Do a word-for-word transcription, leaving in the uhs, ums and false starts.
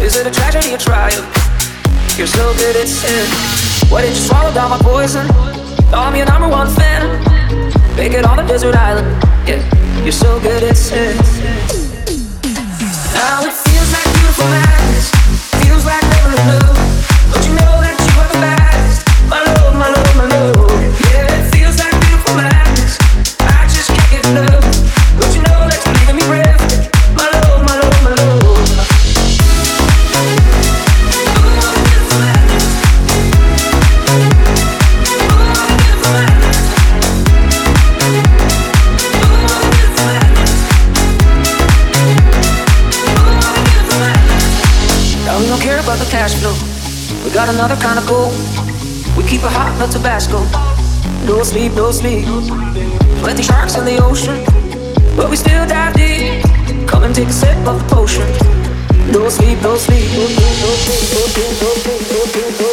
Is it a tragedy or triumph? You're so good at sin. Why did you swallow down my poison? I'm your number one fan. Make it on a desert island. Yeah, you're so good at sin. Now it feels like beautiful madness. Feels like never enough. Don't you know that you are the best? My love, my love, my love. Yeah, it feels like beautiful madness. I just can't get enough. Don't you know that you're leaving me breathless? My love, my love, my love. About the cash flow, we got another kind of goal. We keep it hot, no Tabasco. No sleep, no sleep. Plenty sharks in the ocean, but we still dive deep. Come and take a sip of the potion. No sleep, no sleep. No sleep, no sleep, no sleep, no sleep, no sleep.